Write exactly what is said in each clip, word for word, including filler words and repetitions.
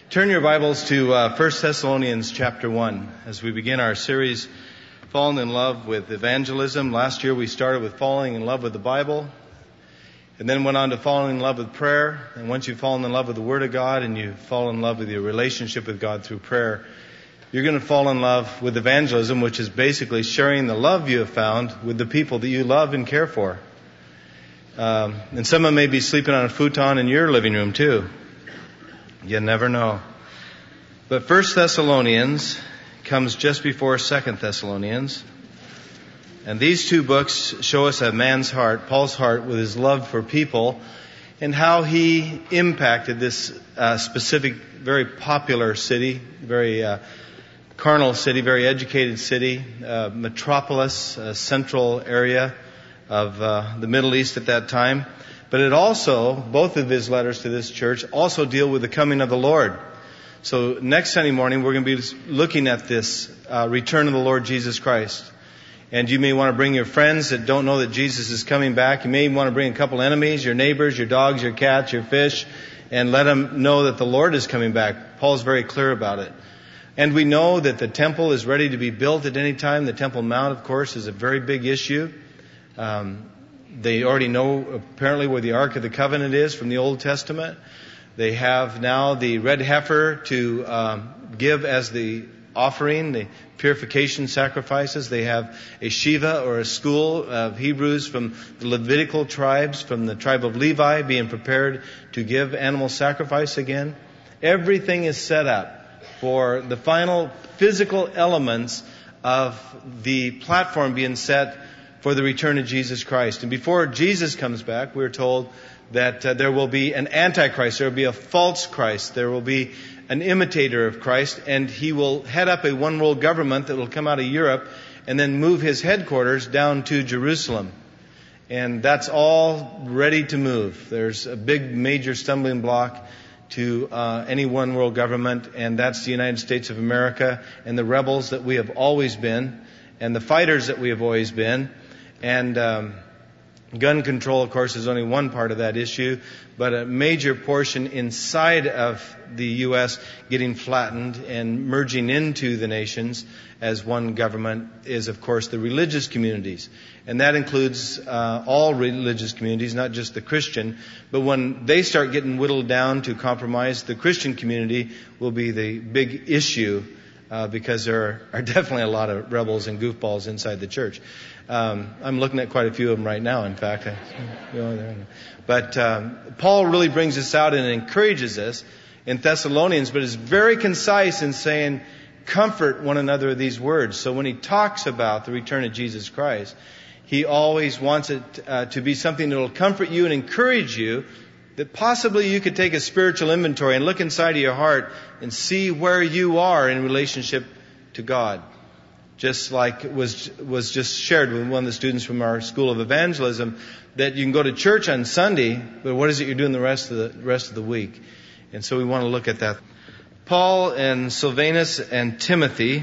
Turn your Bibles to uh, First Thessalonians chapter one as we begin our series, Falling in Love with Evangelism. Last year we started with falling in love with the Bible and then went on to falling in love with prayer. And once you've fallen in love with the Word of God and you fall in love with your relationship with God through prayer, you're going to fall in love with evangelism, which is basically sharing the love you have found with the people that you love and care for. Um, and someone may be sleeping on a futon in your living room too. You never know. But First Thessalonians comes just before Second Thessalonians. And these two books show us a man's heart, Paul's heart, with his love for people and how he impacted this uh, specific, very popular city, very uh, carnal city, very educated city, uh, metropolis, uh, central area of uh, the Middle East at that time. But it also, both of his letters to this church also deal with the coming of the Lord. So next Sunday morning we're going to be looking at this uh, return of the Lord Jesus Christ. And you may want to bring your friends that don't know that Jesus is coming back. You may want to bring a couple enemies, your neighbors, your dogs, your cats, your fish, and let them know that the Lord is coming back. Paul's very clear about it. And we know that the temple is ready to be built at any time. The Temple Mount, of course, is a very big issue. Um, They already know apparently where the Ark of the Covenant is from the Old Testament. They have now the red heifer to um, give as the offering, the purification sacrifices. They have a Shiva or a school of Hebrews from the Levitical tribes, from the tribe of Levi, being prepared to give animal sacrifice again. Everything is set up for the final physical elements of the platform being set for the return of Jesus Christ. And before Jesus comes back, we're told that uh, there will be an antichrist, there will be a false Christ, there will be an imitator of Christ, and he will head up a one world government that will come out of Europe and then move his headquarters down to Jerusalem. And that's all ready to move. There's a big major stumbling block to uh, any one world government, and that's the United States of America and the rebels that we have always been and the fighters that we have always been. And um, gun control, of course, is only one part of that issue, but a major portion inside of the U S getting flattened and merging into the nations as one government is, of course, the religious communities. And that includes uh, all religious communities, not just the Christian. But when they start getting whittled down to compromise, the Christian community will be the big issue uh, because there are, are definitely a lot of rebels and goofballs inside the church. Um, I'm looking at quite a few of them right now, in fact. But um, Paul really brings this out and encourages us in Thessalonians, but is very concise in saying, comfort one another with these words. So when he talks about the return of Jesus Christ, he always wants it uh, to be something that will comfort you and encourage you, that possibly you could take a spiritual inventory and look inside of your heart and see where you are in relationship to God. Just like was was just shared with one of the students from our School of Evangelism, that you can go to church on Sunday, but what is it you're doing the rest of the rest of the week? And so we want to look at that. Paul and Silvanus and Timothy,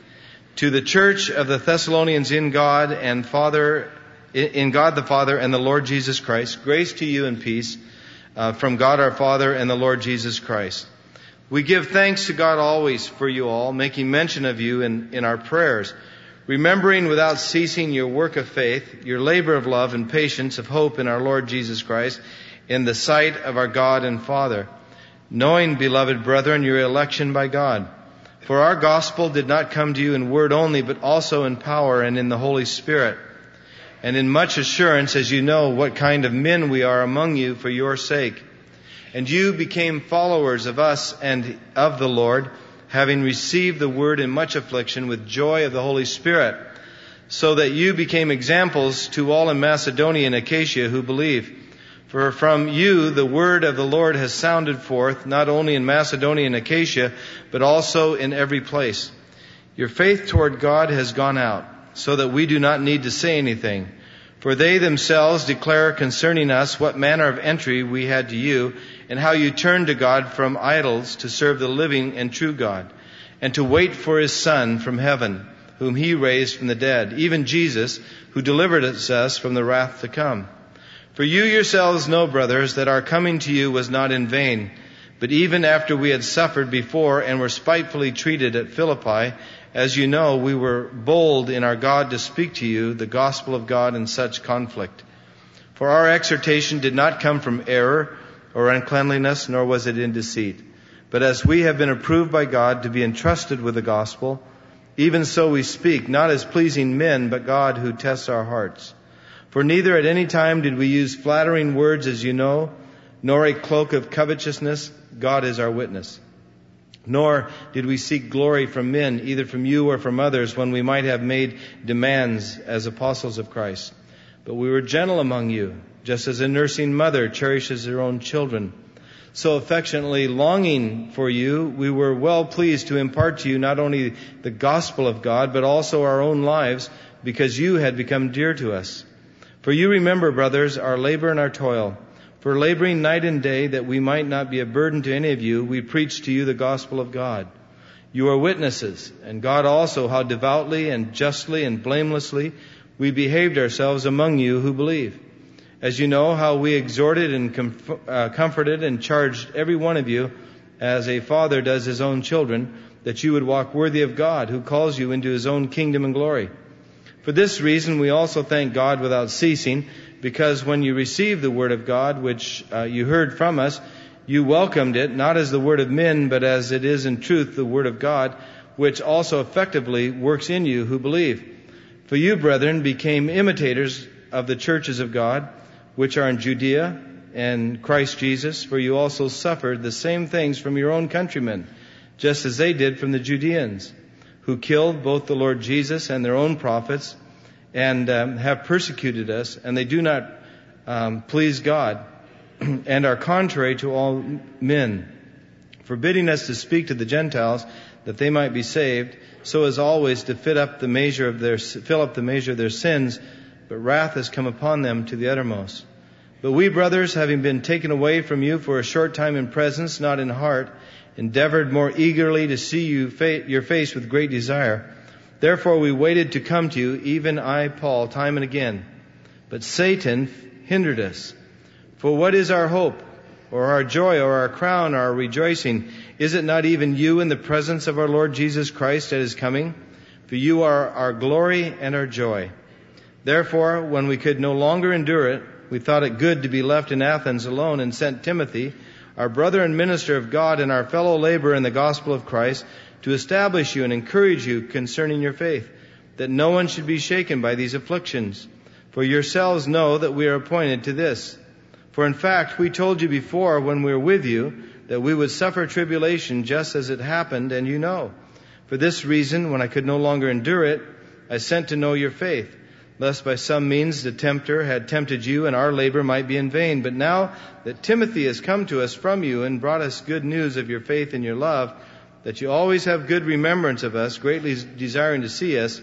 to the church of the Thessalonians in God and Father, in God the Father and the Lord Jesus Christ, grace to you and peace uh, from God our Father and the Lord Jesus Christ. We give thanks to God always for you all, making mention of you in, in our prayers, remembering without ceasing your work of faith, your labor of love and patience of hope in our Lord Jesus Christ, in the sight of our God and Father, knowing, beloved brethren, your election by God. For our gospel did not come to you in word only, but also in power and in the Holy Spirit, and in much assurance, as you know what kind of men we are among you for your sake. And you became followers of us and of the Lord, having received the word in much affliction with joy of the Holy Spirit, so that you became examples to all in Macedonia and Achaia who believe. For from you the word of the Lord has sounded forth, not only in Macedonia and Achaia, but also in every place. Your faith toward God has gone out, so that we do not need to say anything. For they themselves declare concerning us what manner of entry we had to you, and how you turned to God from idols to serve the living and true God, and to wait for His Son from heaven, whom He raised from the dead, even Jesus, who delivered us from the wrath to come. For you yourselves know, brothers, that our coming to you was not in vain. But even after we had suffered before and were spitefully treated at Philippi, as you know, we were bold in our God to speak to you the gospel of God in such conflict. For our exhortation did not come from error or uncleanliness, nor was it in deceit. But as we have been approved by God to be entrusted with the gospel, even so we speak, not as pleasing men, but God who tests our hearts. For neither at any time did we use flattering words, as you know, nor a cloak of covetousness. God is our witness. Nor did we seek glory from men, either from you or from others, when we might have made demands as apostles of Christ. But we were gentle among you, just as a nursing mother cherishes her own children. So affectionately longing for you, we were well pleased to impart to you not only the gospel of God, but also our own lives, because you had become dear to us. For you remember, brothers, our labor and our toil. For laboring night and day, that we might not be a burden to any of you, we preach to you the gospel of God. You are witnesses, and God also, how devoutly and justly and blamelessly we behaved ourselves among you who believe. As you know, how we exhorted and comf- uh, comforted and charged every one of you, as a father does his own children, that you would walk worthy of God, who calls you into his own kingdom and glory. For this reason we also thank God without ceasing, because when you received the word of God, which uh, you heard from us, you welcomed it, not as the word of men, but as it is in truth the word of God, which also effectively works in you who believe. For you, brethren, became imitators of the churches of God, which are in Judea and Christ Jesus, for you also suffered the same things from your own countrymen, just as they did from the Judeans, who killed both the Lord Jesus and their own prophets, and um, have persecuted us, and they do not um, please God, and are contrary to all men, forbidding us to speak to the Gentiles, that they might be saved, so as always to fit up the measure of their fill up the measure of their sins. But wrath has come upon them to the uttermost. But we, brothers, having been taken away from you for a short time in presence, not in heart, endeavored more eagerly to see you fa- your face with great desire. Therefore we waited to come to you, even I, Paul, time and again. But Satan hindered us. For what is our hope, or our joy, or our crown, or our rejoicing? Is it not even you in the presence of our Lord Jesus Christ at his coming? For you are our glory and our joy. Therefore, when we could no longer endure it, we thought it good to be left in Athens alone, and sent Timothy, our brother and minister of God and our fellow laborer in the gospel of Christ, to establish you and encourage you concerning your faith, that no one should be shaken by these afflictions. For yourselves know that we are appointed to this. For in fact, we told you before when we were with you that we would suffer tribulation just as it happened, and you know. For this reason, when I could no longer endure it, I sent to know your faith, lest by some means the tempter had tempted you and our labor might be in vain. But now that Timothy has come to us from you and brought us good news of your faith and your love, that you always have good remembrance of us, greatly desiring to see us,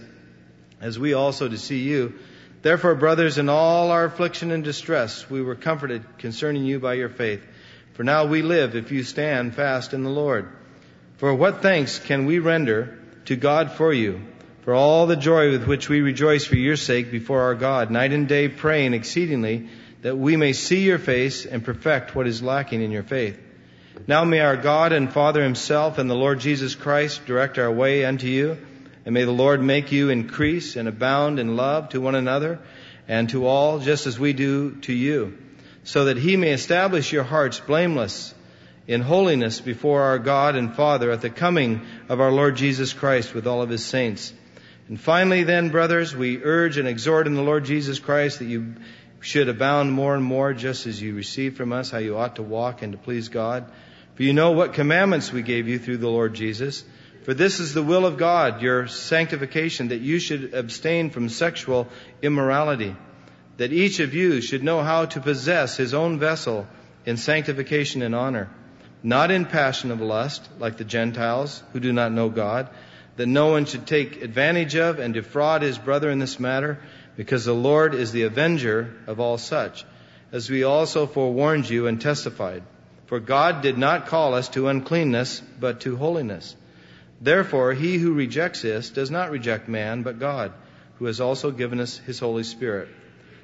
as we also to see you. Therefore, brothers, in all our affliction and distress, we were comforted concerning you by your faith. For now we live if you stand fast in the Lord. For what thanks can we render to God for you, for all the joy with which we rejoice for your sake before our God, night and day praying exceedingly, that we may see your face and perfect what is lacking in your faith. Now may our God and Father himself and the Lord Jesus Christ direct our way unto you, and may the Lord make you increase and abound in love to one another and to all, just as we do to you, so that he may establish your hearts blameless in holiness before our God and Father at the coming of our Lord Jesus Christ with all of his saints. And finally then, brothers, we urge and exhort in the Lord Jesus Christ that you should abound more and more, just as you receive from us how you ought to walk and to please God. For you know what commandments we gave you through the Lord Jesus. For this is the will of God, your sanctification, that you should abstain from sexual immorality, that each of you should know how to possess his own vessel in sanctification and honor, not in passion of lust, like the Gentiles who do not know God, that no one should take advantage of and defraud his brother in this matter, because the Lord is the avenger of all such, as we also forewarned you and testified. For God did not call us to uncleanness, but to holiness. Therefore, he who rejects this does not reject man, but God, who has also given us his Holy Spirit.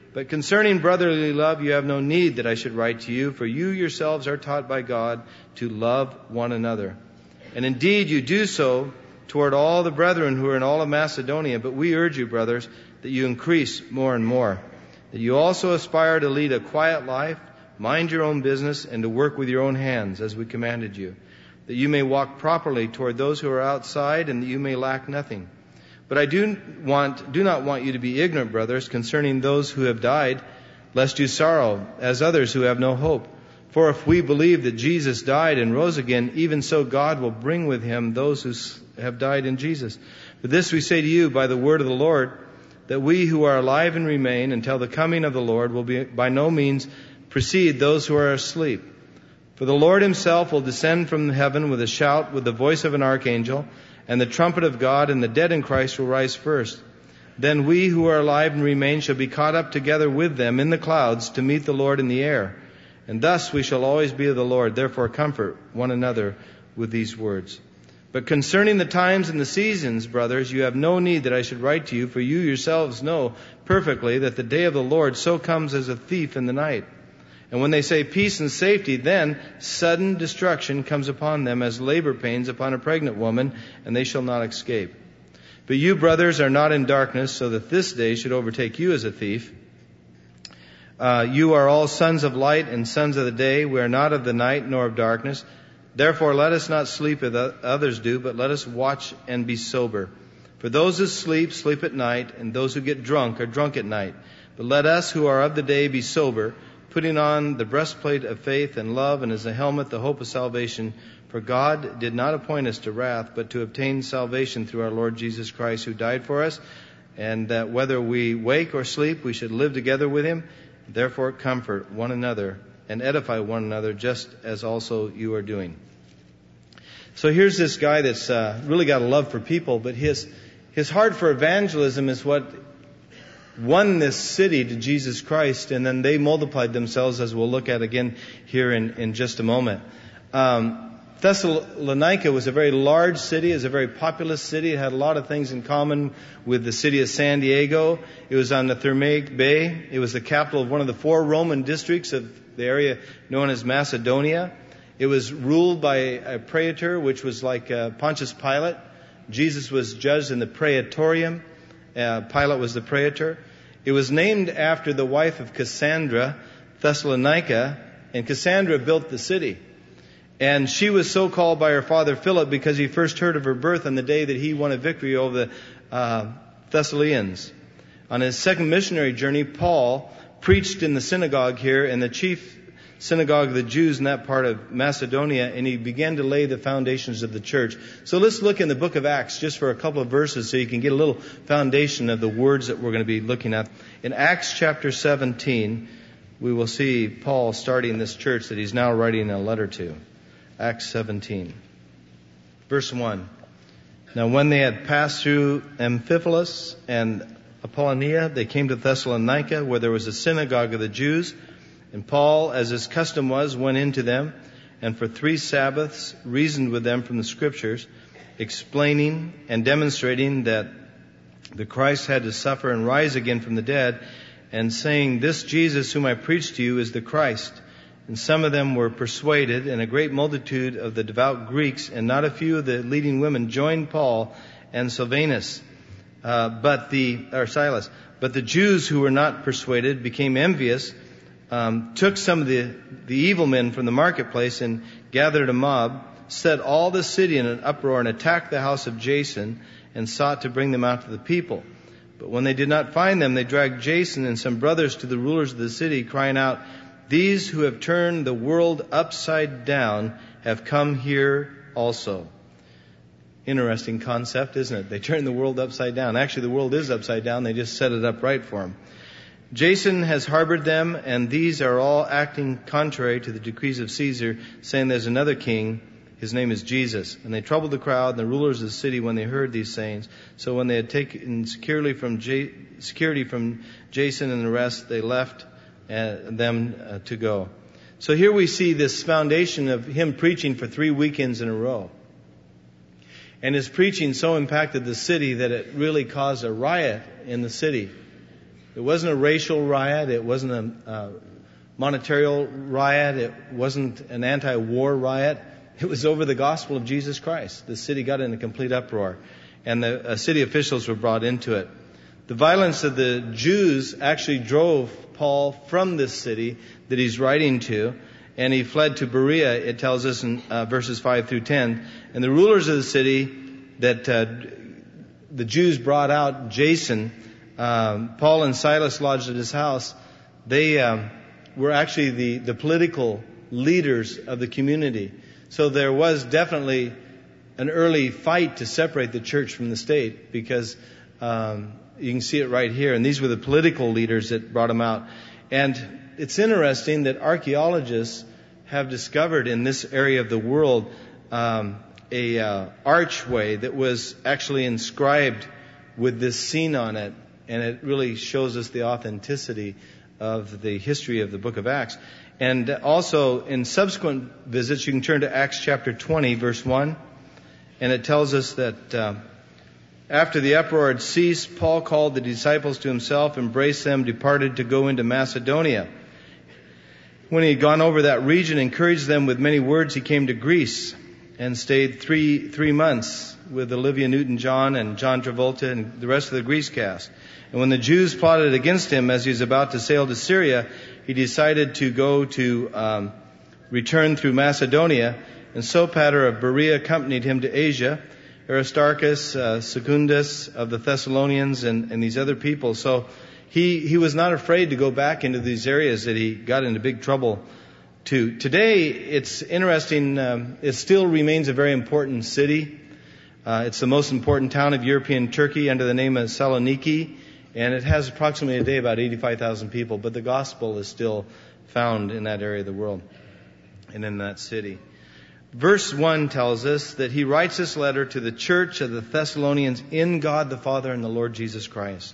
But concerning brotherly love, you have no need that I should write to you, for you yourselves are taught by God to love one another. And indeed you do so toward all the brethren who are in all of Macedonia. But we urge you, brothers, that you increase more and more, that you also aspire to lead a quiet life, mind your own business, and to work with your own hands, as we commanded you, that you may walk properly toward those who are outside, and that you may lack nothing. But I do want, do not want you to be ignorant, brothers, concerning those who have died, lest you sorrow, as others who have no hope. For if we believe that Jesus died and rose again, even so God will bring with him those who have died in Jesus. But this we say to you by the word of the Lord, that we who are alive and remain until the coming of the Lord will be by no means precede those who are asleep. For the Lord himself will descend from heaven with a shout, with the voice of an archangel, and the trumpet of God, and the dead in Christ will rise first. Then we who are alive and remain shall be caught up together with them in the clouds to meet the Lord in the air. And thus we shall always be of the Lord. Therefore comfort one another with these words. But concerning the times and the seasons, brothers, you have no need that I should write to you, for you yourselves know perfectly that the day of the Lord so comes as a thief in the night. And when they say peace and safety, then sudden destruction comes upon them as labor pains upon a pregnant woman, and they shall not escape. But you, brothers, are not in darkness, so that this day should overtake you as a thief. Uh, you are all sons of light and sons of the day. We are not of the night nor of darkness. Therefore let us not sleep as others do, but let us watch and be sober. For those who sleep, sleep at night, and those who get drunk are drunk at night. But let us who are of the day be sober, putting on the breastplate of faith and love, and as a helmet the hope of salvation. For God did not appoint us to wrath, but to obtain salvation through our Lord Jesus Christ, who died for us, and that whether we wake or sleep, we should live together with him. Therefore comfort one another and edify one another, just as also you are doing. So here's this guy that's uh, really got a love for people, but his his heart for evangelism is what won this city to Jesus Christ, and then they multiplied themselves, as we'll look at again here in, in just a moment. Um, Thessalonica was a very large city. It was a very populous city. It had a lot of things in common with the city of San Diego. It was on the Thermaic Bay. It was the capital of one of the four Roman districts of the area known as Macedonia. It was ruled by a praetor, which was like uh, Pontius Pilate. Jesus was judged in the praetorium. Uh, Pilate was the praetor. It was named after the wife of Cassandra, Thessalonica, and Cassandra built the city. And she was so called by her father Philip because he first heard of her birth on the day that he won a victory over the uh, Thessalians. On his second missionary journey, Paul preached in the synagogue here, in the chief synagogue of the Jews in that part of Macedonia, and he began to lay the foundations of the church. So let's look in the book of Acts just for a couple of verses so you can get a little foundation of the words that we're going to be looking at. In Acts chapter seventeen, we will see Paul starting this church that he's now writing a letter to. Acts seventeen, verse one. Now when they had passed through Amphipolis and Apollonia, they came to Thessalonica, where there was a synagogue of the Jews. And Paul, as his custom was, went into them, and for three Sabbaths reasoned with them from the Scriptures, explaining and demonstrating that the Christ had to suffer and rise again from the dead, and saying, "This Jesus whom I preach to you is the Christ." And some of them were persuaded, and a great multitude of the devout Greeks, and not a few of the leading women, joined Paul and Silvanus, uh, but the or Silas. But the Jews who were not persuaded became envious, Um, took some of the, the evil men from the marketplace and gathered a mob, set all the city in an uproar, and attacked the house of Jason and sought to bring them out to the people. But when they did not find them, they dragged Jason and some brothers to the rulers of the city, crying out, "These who have turned the world upside down have come here also." Interesting concept, isn't it? They turned the world upside down. Actually, the world is upside down. They just set it up right for them. Jason has harbored them, and these are all acting contrary to the decrees of Caesar, saying there's another king, his name is Jesus. And they troubled the crowd and the rulers of the city when they heard these sayings. So when they had taken security from J- security from Jason and the rest, they left uh, them uh, to go. So here we see this foundation of him preaching for three weekends in a row. And his preaching so impacted the city that it really caused a riot in the city. It wasn't a racial riot. It wasn't a uh, monetary riot. It wasn't an anti-war riot. It was over the gospel of Jesus Christ. The city got in a complete uproar, and the uh, city officials were brought into it. The violence of the Jews actually drove Paul from this city that he's writing to, and he fled to Berea, it tells us in uh, verses five through ten. And the rulers of the city that uh, the Jews brought out, Jason, um, Paul and Silas lodged at his house. They um, were actually the, the political leaders of the community. So there was definitely an early fight to separate the church from the state, because um, you can see it right here. And these were the political leaders that brought them out. And it's interesting that archaeologists have discovered in this area of the world um, a uh, archway that was actually inscribed with this scene on it. And it really shows us the authenticity of the history of the book of Acts. And also in subsequent visits, you can turn to Acts chapter twenty, verse one. And it tells us that uh, after the uproar had ceased, Paul called the disciples to himself, embraced them, departed to go into Macedonia. When he had gone over that region, encouraged them with many words, he came to Greece and stayed three three months with Olivia Newton-John and John Travolta and the rest of the Grease cast. And when the Jews plotted against him as he was about to sail to Syria, he decided to go to um, return through Macedonia. And Sopater of Berea accompanied him to Asia, Aristarchus, uh, Secundus of the Thessalonians, and, and these other people. So he, he was not afraid to go back into these areas that he got into big trouble to. Today, it's interesting, um, it still remains a very important city. Uh, it's the most important town of European Turkey under the name of Saloniki, and it has approximately a day about eighty-five thousand people, but the gospel is still found in that area of the world and in that city. Verse one tells us that he writes this letter to the church of the Thessalonians in God the Father and the Lord Jesus Christ.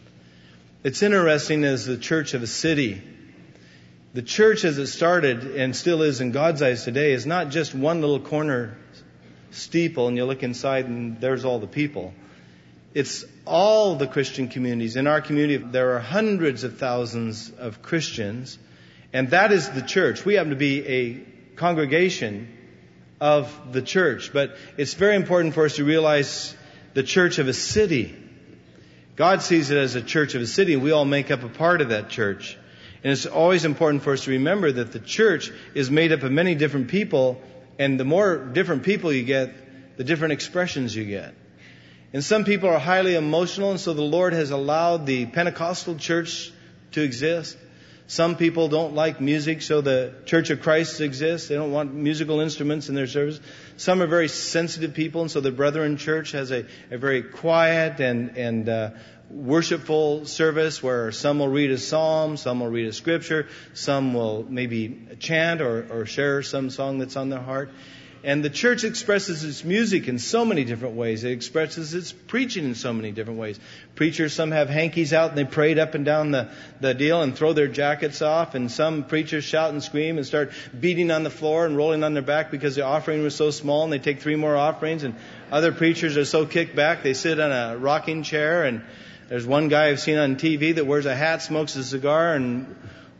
It's interesting as the church of a city. The church as it started and still is in God's eyes today is not just one little corner steeple and you look inside and there's all the people. It's all the Christian communities. In our community, there are hundreds of thousands of Christians, and that is the church. We happen to be a congregation of the church, but it's very important for us to realize the church of a city. God sees it as a church of a city, and we all make up a part of that church. And it's always important for us to remember that the church is made up of many different people, and the more different people you get, the different expressions you get. And some people are highly emotional, and so the Lord has allowed the Pentecostal church to exist. Some people don't like music, so the Church of Christ exists. They don't want musical instruments in their service. Some are very sensitive people, and so the Brethren Church has a, a very quiet and, and uh, worshipful service where some will read a psalm, some will read a scripture, some will maybe chant or, or share some song that's on their heart. And the church expresses its music in so many different ways. It expresses its preaching in so many different ways. Preachers, some have hankies out and they parade up and down the, the deal and throw their jackets off. And some preachers shout and scream and start beating on the floor and rolling on their back because the offering was so small, and they take three more offerings. And other preachers are so kicked back, they sit on a rocking chair. And there's one guy I've seen on T V that wears a hat, smokes a cigar, and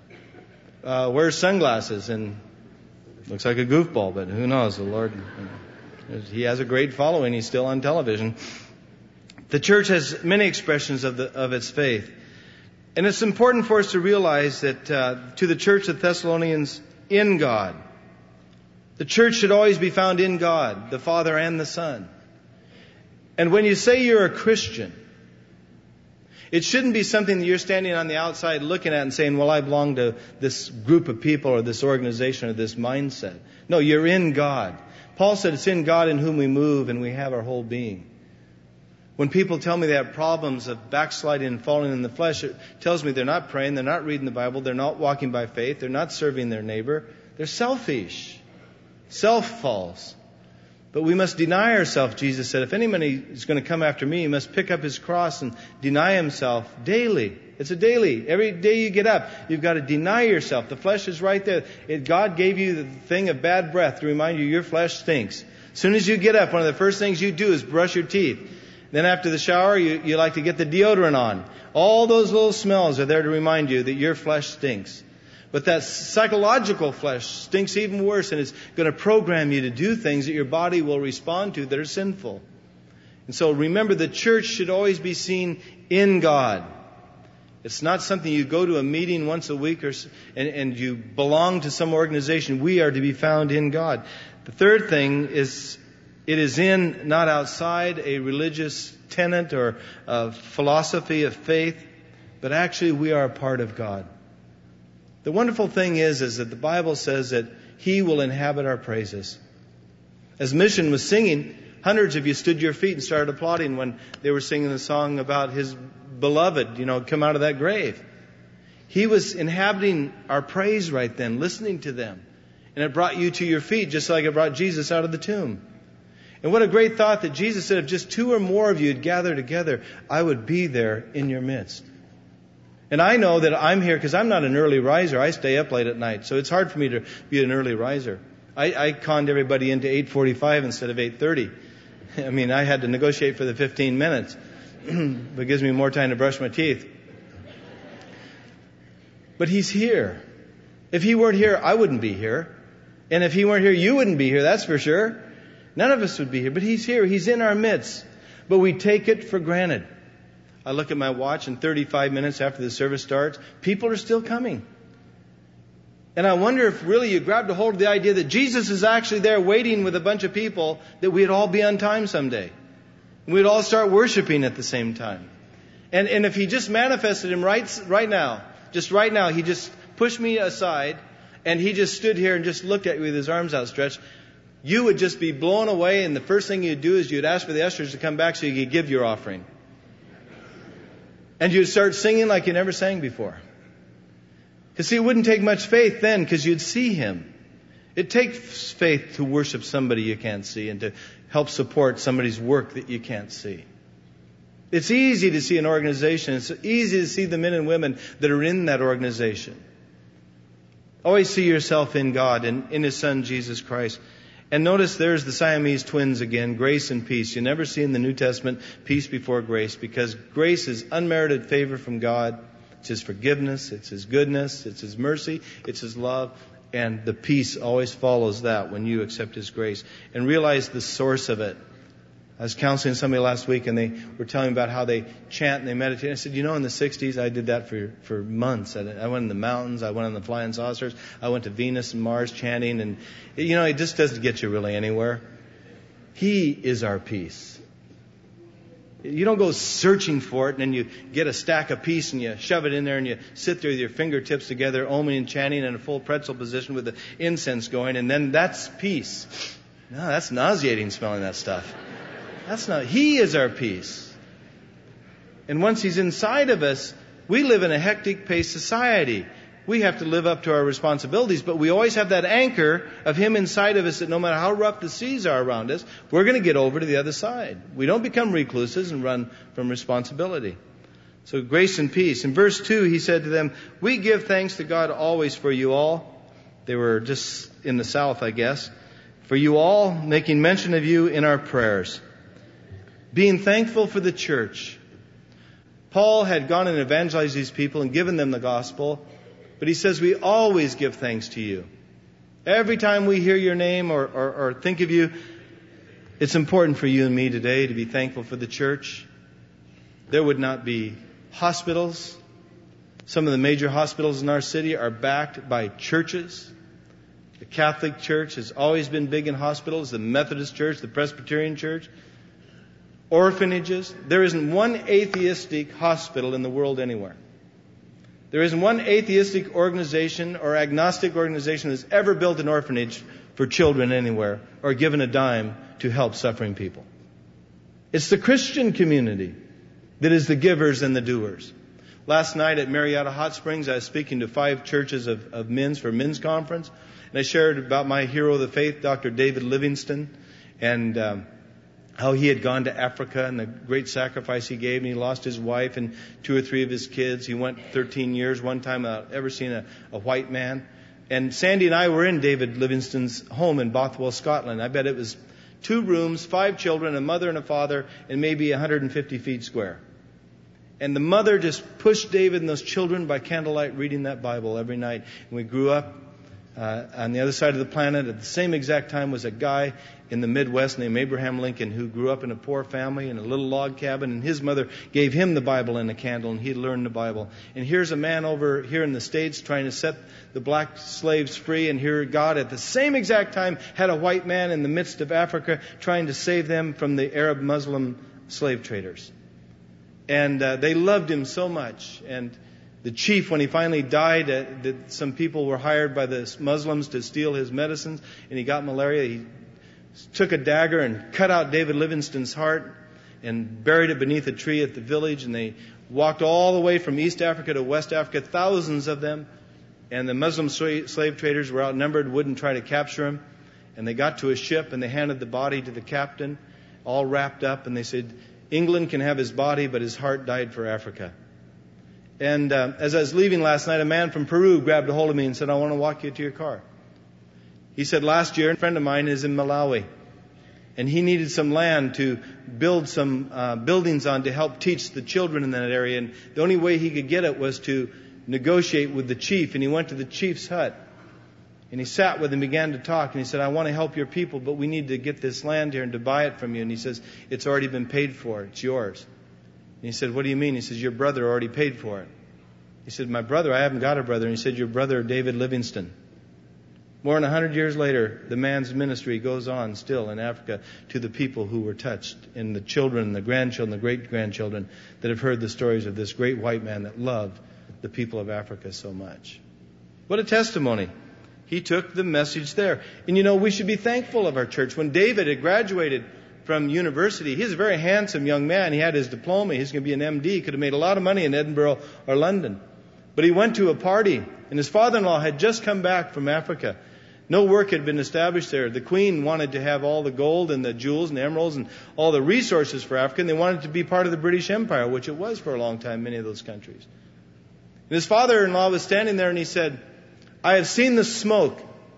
uh, wears sunglasses. And looks like a goofball, but who knows? The Lord, He has a great following. He's still on television. The church has many expressions of the of its faith. And it's important for us to realize that uh, to the church of Thessalonians in God, the church should always be found in God, the Father and the Son. And when you say you're a Christian, it shouldn't be something that you're standing on the outside looking at and saying, well, I belong to this group of people or this organization or this mindset. No, you're in God. Paul said it's in God in whom we move and we have our whole being. When people tell me they have problems of backsliding and falling in the flesh, it tells me they're not praying, they're not reading the Bible, they're not walking by faith, they're not serving their neighbor. They're selfish. Self falls. But we must deny ourselves, Jesus said. If anybody is going to come after me, he must pick up his cross and deny himself daily. It's a daily. Every day you get up, you've got to deny yourself. The flesh is right there. It, God gave you the thing of bad breath to remind you your flesh stinks. As soon as you get up, one of the first things you do is brush your teeth. Then after the shower, you, you like to get the deodorant on. All those little smells are there to remind you that your flesh stinks. But that psychological flesh stinks even worse, and it's going to program you to do things that your body will respond to that are sinful. And so remember, the church should always be seen in God. It's not something you go to a meeting once a week or and, and you belong to some organization. We are to be found in God. The third thing is it is in, not outside, a religious tenet or a philosophy of faith, but actually we are a part of God. The wonderful thing is, is that the Bible says that He will inhabit our praises. As Mission was singing, hundreds of you stood to your feet and started applauding when they were singing the song about His beloved, you know, come out of that grave. He was inhabiting our praise right then, listening to them. And it brought you to your feet, just like it brought Jesus out of the tomb. And what a great thought that Jesus said, if just two or more of you had gathered together, I would be there in your midst. And I know that I'm here because I'm not an early riser. I stay up late at night, so it's hard for me to be an early riser. I, I conned everybody into eight forty-five instead of eight thirty. I mean, I had to negotiate for the fifteen minutes. But it gives me more time to brush my teeth. But He's here. If He weren't here, I wouldn't be here. And if He weren't here, you wouldn't be here, that's for sure. None of us would be here. But He's here. He's in our midst. But we take it for granted. I look at my watch, and thirty-five minutes after the service starts, people are still coming. And I wonder if really you grabbed a hold of the idea that Jesus is actually there waiting with a bunch of people, that we'd all be on time someday. And we'd all start worshiping at the same time. And, and if He just manifested Him right, right now, just right now, He just pushed me aside, and He just stood here and just looked at me with His arms outstretched, you would just be blown away, and the first thing you'd do is you'd ask for the ushers to come back so you could give your offering. And you'd start singing like you never sang before. Because see, it wouldn't take much faith then, because you'd see Him. It takes faith to worship somebody you can't see and to help support somebody's work that you can't see. It's easy to see an organization. It's easy to see the men and women that are in that organization. Always see yourself in God and in His Son, Jesus Christ. And notice there's the Siamese twins again, grace and peace. You never see in the New Testament peace before grace, because grace is unmerited favor from God. It's His forgiveness, it's His goodness, it's His mercy, it's His love. And the peace always follows that when you accept His grace. And realize the source of it. I was counseling somebody last week, and they were telling me about how they chant and they meditate. I said, you know, in the sixties, I did that for, for months. I, I went in the mountains. I went on the flying saucers. I went to Venus and Mars chanting. And, you know, it just doesn't get you really anywhere. He is our peace. You don't go searching for it, and then you get a stack of peace and you shove it in there and you sit there with your fingertips together, oming and chanting in a full pretzel position with the incense going, and then that's peace. No, that's nauseating smelling that stuff. That's not, He is our peace. And once He's inside of us, we live in a hectic paced society. We have to live up to our responsibilities, but we always have that anchor of Him inside of us that no matter how rough the seas are around us, we're going to get over to the other side. We don't become recluses and run from responsibility. So grace and peace. In verse two, He said to them, we give thanks to God always for you all. They were just in the south, I guess. For you all, making mention of you in our prayers. Being thankful for the church. Paul had gone and evangelized these people and given them the gospel. But he says we always give thanks to you. Every time we hear your name or, or, or think of you, it's important for you and me today to be thankful for the church. There would not be hospitals. Some of the major hospitals in our city are backed by churches. The Catholic Church has always been big in hospitals. The Methodist Church, the Presbyterian Church. Orphanages. There isn't one atheistic hospital in the world anywhere. There isn't one atheistic organization or agnostic organization that's ever built an orphanage for children anywhere or given a dime to help suffering people. It's the Christian community that is the givers and the doers. Last night at Marietta Hot Springs, I was speaking to five churches of, of men's for a men's conference. And I shared about my hero of the faith, Doctor David Livingston, and um, how he had gone to Africa and the great sacrifice he gave, and he lost his wife and two or three of his kids. He went thirteen years, one time without ever seeing a, a white man. And Sandy and I were in David Livingston's home in Bothwell, Scotland. I bet it was Two rooms, five children, a mother and a father, and maybe one hundred fifty feet square. And the mother just pushed David and those children by candlelight reading that Bible every night. And we grew up uh, on the other side of the planet. At the same exact time was a guy in the Midwest named Abraham Lincoln who grew up in a poor family in a little log cabin. And his mother gave him the Bible and a candle, and he learned the Bible. And here's a man over here in the States trying to set the black slaves free. And here God at the same exact time had a white man in the midst of Africa trying to save them from the Arab Muslim slave traders. And uh, they loved him so much. And the chief, when he finally died, uh, that some people were hired by the Muslims to steal his medicines, and he got malaria. He took a dagger and cut out David Livingstone's heart and buried it beneath a tree at the village. And they walked all the way from East Africa to West Africa, thousands of them. And the Muslim slave traders were outnumbered, wouldn't try to capture him. And they got to a ship, and they handed the body to the captain, all wrapped up, and they said, England can have his body, but his heart died for Africa. And uh, as I was leaving last night, a man from Peru grabbed a hold of me and said, I want to walk you to your car. He said, last year, a friend of mine is in Malawi, and he needed some land to build some uh, buildings on to help teach the children in that area. And the only way he could get it was to negotiate with the chief. And he went to the chief's hut. And he sat with him, began to talk, and he said, I want to help your people, but we need to get this land here and to buy it from you. And he says, it's already been paid for. It's yours. And he said, what do you mean? He says, your brother already paid for it. He said, my brother? I haven't got a brother. And he said, your brother, David Livingstone. More than a hundred years later, the man's ministry goes on still in Africa to the people who were touched, and the children, the grandchildren, the great-grandchildren that have heard the stories of this great white man that loved the people of Africa so much. What a testimony. He took the message there. And you know, we should be thankful of our church. When David had graduated from university, he's a very handsome young man. He had his diploma. He's going to be an M D. He could have made a lot of money in Edinburgh or London. But he went to a party, and his father-in-law had just come back from Africa. No work had been established there. The Queen wanted to have all the gold and the jewels and the emeralds and all the resources for Africa, and they wanted it to be part of the British Empire, which it was for a long time, many of those countries. And his father-in-law was standing there, and he said, I have seen the smoke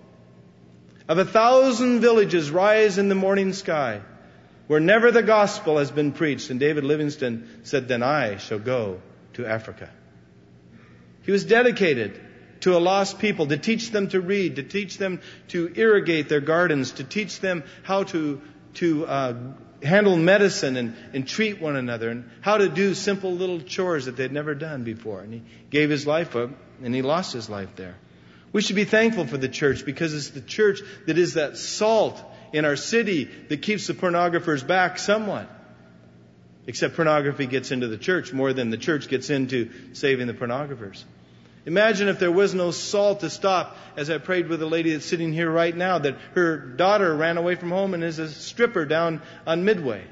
of a thousand villages rise in the morning sky where never the gospel has been preached. And David Livingstone said, then I shall go to Africa. He was dedicated to a lost people, to teach them to read, to teach them to irrigate their gardens, to teach them how to, to uh, handle medicine and, and treat one another, and how to do simple little chores that they'd never done before. And he gave his life up, and he lost his life there. We should be thankful for the church, because it's the church that is that salt in our city that keeps the pornographers back somewhat. Except pornography gets into the church more than the church gets into saving the pornographers. Imagine if there was no salt to stop, as I prayed with a lady that's sitting here right now, that her daughter ran away from home and is a stripper down on Midway.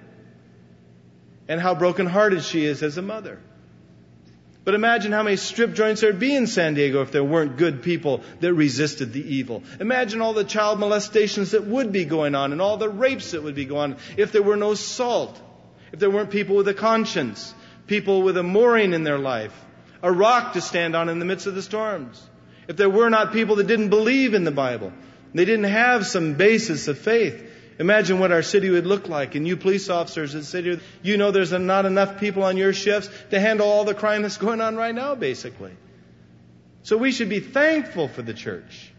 And how brokenhearted she is as a mother. But imagine how many strip joints there'd be in San Diego if there weren't good people that resisted the evil. Imagine all the child molestations that would be going on and all the rapes that would be going on if there were no salt. If there weren't people with a conscience, people with a mooring in their life, a rock to stand on in the midst of the storms. If there were not people that didn't believe in the Bible, they didn't have some basis of faith. Imagine what our city would look like. And you police officers that sit here, you know there's not enough people on your shifts to handle all the crime that's going on right now, basically. So we should be thankful for the church.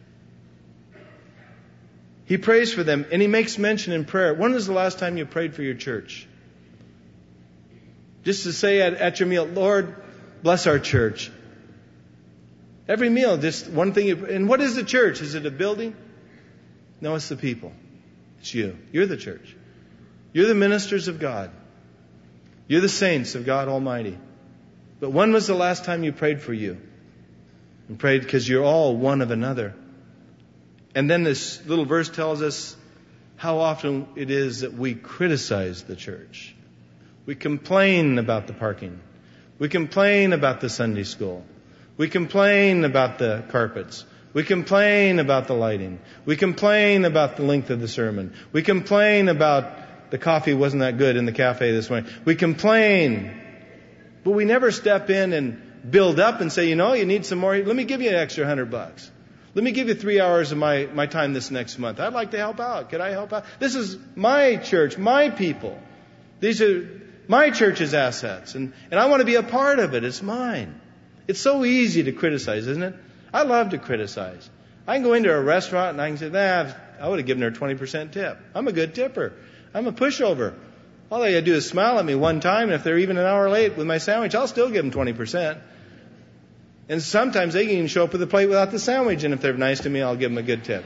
He prays for them, and he makes mention in prayer. When was the last time you prayed for your church? Just to say at, at your meal, Lord, bless our church. Every meal, just one thing. You, and what is the church? Is it a building? No, it's the people. It's you. You're the church. You're the ministers of God. You're the saints of God Almighty. But when was the last time you prayed for you? And prayed because you're all one of another. And then this little verse tells us how often it is that we criticize the church. We complain about the parking. We complain about the Sunday school. We complain about the carpets. We complain about the lighting. We complain about the length of the sermon. We complain about the coffee wasn't that good in the cafe this morning. We complain. But we never step in and build up and say, you know, you need some more. Let me give you an extra hundred bucks. Let me give you three hours of my, my time this next month. I'd like to help out. Could I help out? This is my church, my people. These are my church's assets. And, and I want to be a part of it. It's mine. It's so easy to criticize, isn't it? I love to criticize. I can go into a restaurant and I can say, nah, I would have given her a twenty percent tip. I'm a good tipper. I'm a pushover. All they got to do is smile at me one time, and if they're even an hour late with my sandwich, I'll still give them twenty percent. And sometimes they can even show up with a plate without the sandwich, and if they're nice to me, I'll give them a good tip.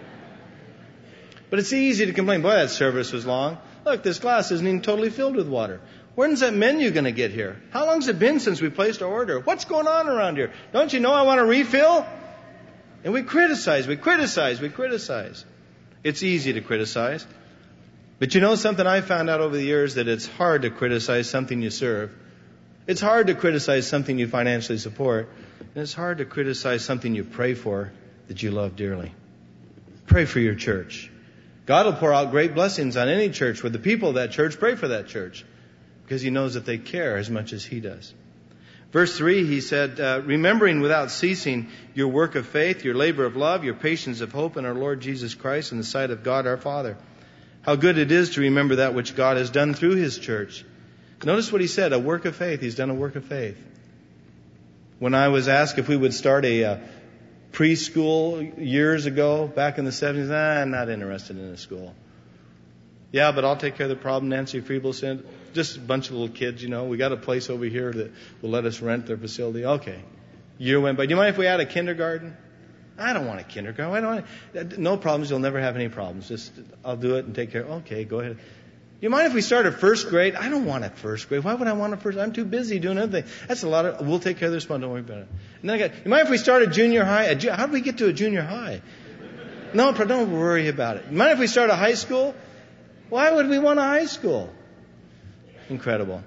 But it's easy to complain, boy, that service was long. Look, this glass isn't even totally filled with water. When's that menu going to get here? How long's it been since we placed our order? What's going on around here? Don't you know I want a refill? And we criticize, we criticize, we criticize. It's easy to criticize. But you know something I found out over the years, that it's hard to criticize something you serve. It's hard to criticize something you financially support. And it's hard to criticize something you pray for that you love dearly. Pray for your church. God will pour out great blessings on any church where the people of that church pray for that church, because He knows that they care as much as He does. Verse three, he said, uh, remembering without ceasing your work of faith, your labor of love, your patience of hope in our Lord Jesus Christ in the sight of God our Father. How good it is to remember that which God has done through His church. Notice what he said, a work of faith. He's done a work of faith. When I was asked if we would start a uh, preschool years ago, back in the seventies, nah, I'm not interested in a school. Yeah, but I'll take care of the problem, Nancy Friebel said. Just a bunch of little kids, you know. We got a place over here that will let us rent their facility. Okay. Year went by. Do you mind if we had a kindergarten? I don't want a kindergarten. I don't want no problems. You'll never have any problems. Just, I'll do it and take care. Okay, go ahead. You mind if we start at first grade? I don't want a first grade. Why would I want a first? I'm too busy doing other things. That's a lot of, we'll take care of this one. Don't worry about it. And then I got, you mind if we start at junior high? A, how do we get to a junior high? No, don't worry about it. You mind if we start a high school? Why would we want a high school? Incredible.